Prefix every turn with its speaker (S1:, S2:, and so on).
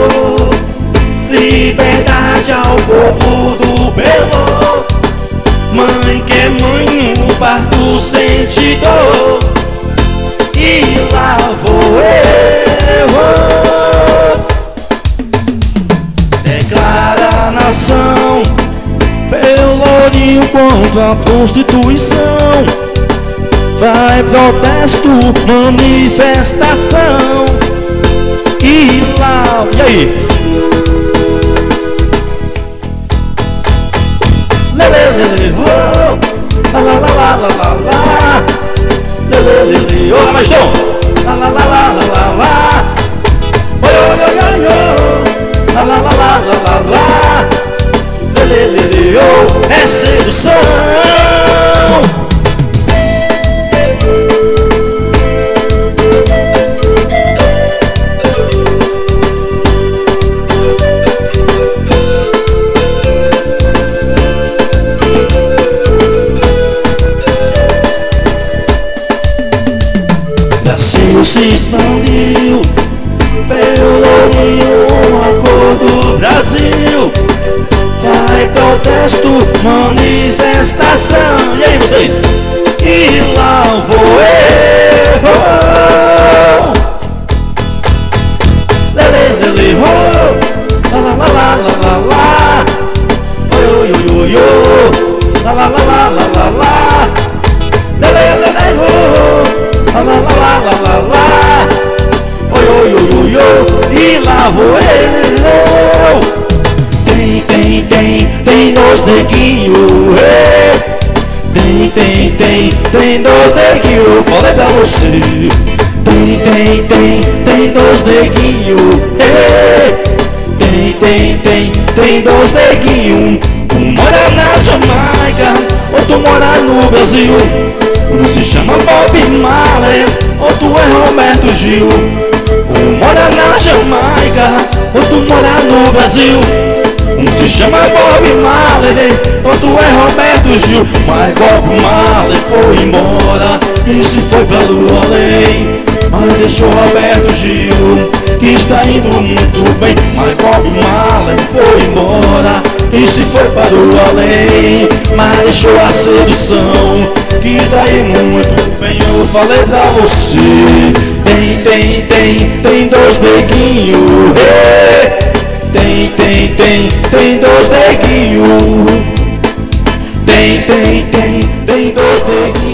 S1: liberdade ao povo do Belo. Mãe que é mãe no parto sente dor, e lá vou eu. Declara a nação Pelourinho contra a prostituição. Vai protesto, manifestação. E lá, e aí? Lelelele, oh, la la la la la la la. Lelelele, oh, mais tom. La la la la la la la. Oi, oi, oi, oi, oi. La la la la la la la. Lelelele, oh, é sedução. Brasil se expandiu, Pelourinho, a cor do Brasil. Vai protesto, manifestação. E aí vocês? E lá vou eu. Lele, lele, oh. La la la la la la la. Oi, oi, oi, oi, oi. La la la la la la la. Lele, lele, oh. La la la la la la la. Oi, oi, oi, oi, oi. E lá vou eu. Tem dois neguinhos, tem dois neguinhos, falei pra você. Tem dois neguinhos, tem dois neguinhos. Um mora na Jamaica, outro mora no Brasil. Um se chama Bob Marley, outro é Roberto Gil. Um mora na Jamaica, outro mora no Brasil. Um se chama Bob Marley, outro é Roberto Gil. Mas Bob Marley foi embora e se foi pra lua além. Mas deixou Roberto Gil, que está indo muito bem. Mas Bob Marley foi embora e se foi para o além. Mas deixou a sedução, que daí muito bem. Eu falei pra você. Tem dois neguinhos, tem dois neguinhos. Tem dois neguinhos.